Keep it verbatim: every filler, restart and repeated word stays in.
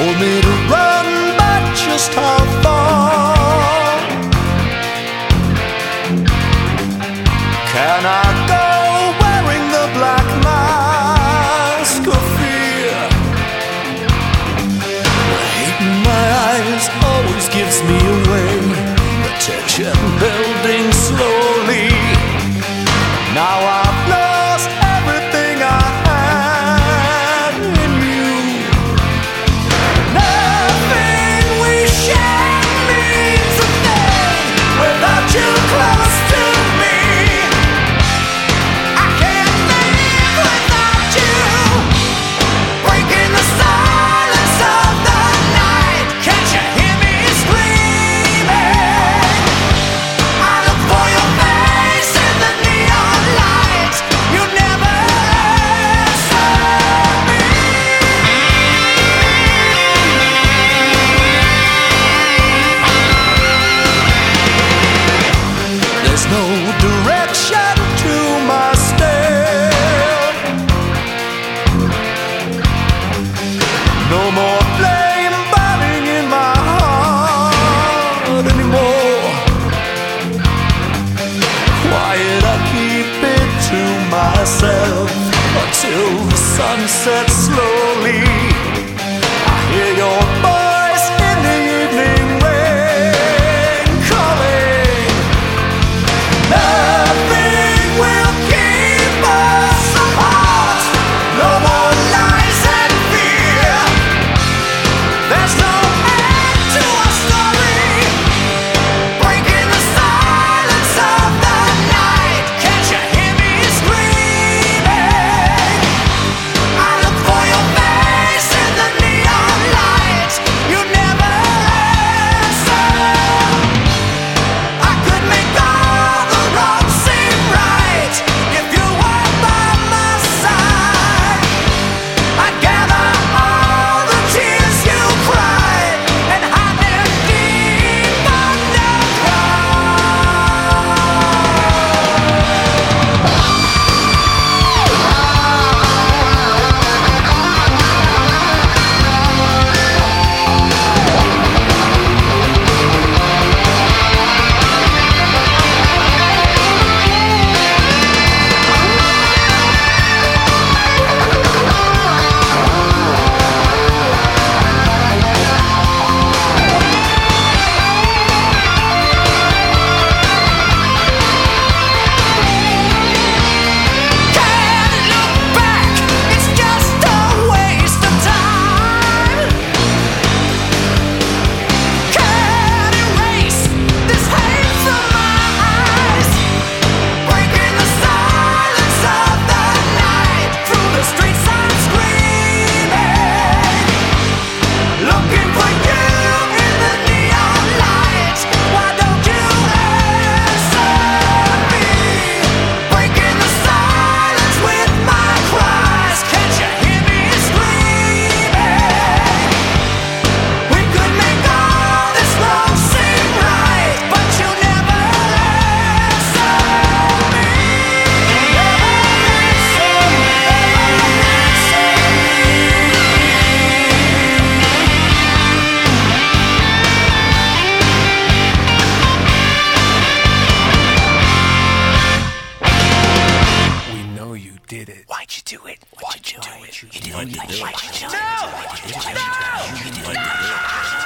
told me to run, but just how far? Can I go wearing the black mask of fear? The hate in my eyes always gives me away. The tension building slowly. Now I've lost everything I had in you. Nothing we share means a thing without you close to me. I can't live without you. Breaking the silence of the night. Can't you hear me screaming? I look for your face in the neon lights. You never answer me. There's no direction to my step. No more blame burning in my heart anymore. Quiet, I keep it to myself until the sun sets slowly. I hear your voice in the evening rain calling. Nothing will keep us apart. No more lies and fear. There's no end to our story. Breaking the silence of the night. Can't you hear me screaming? I look for your face in the neon lights. You never answer. I could make all the wrongs seem right if you were by my side. I'd gather all the tears you cried and hide them deep Can't look back, it's just a waste of time. Can't erase this hate from my eyes. Breaking the silence of the night. Through the streets I'm screaming. Looking for you in the neon lights. Why don't you answer me? Breaking the silence with my cries. Can't you hear me screaming? We could make all this wrong seem right, but you never answer me. Never answer me. We know you did it. Why'd you do it? Why'd you do it? You didn't do it. Why'd you do it? No! No!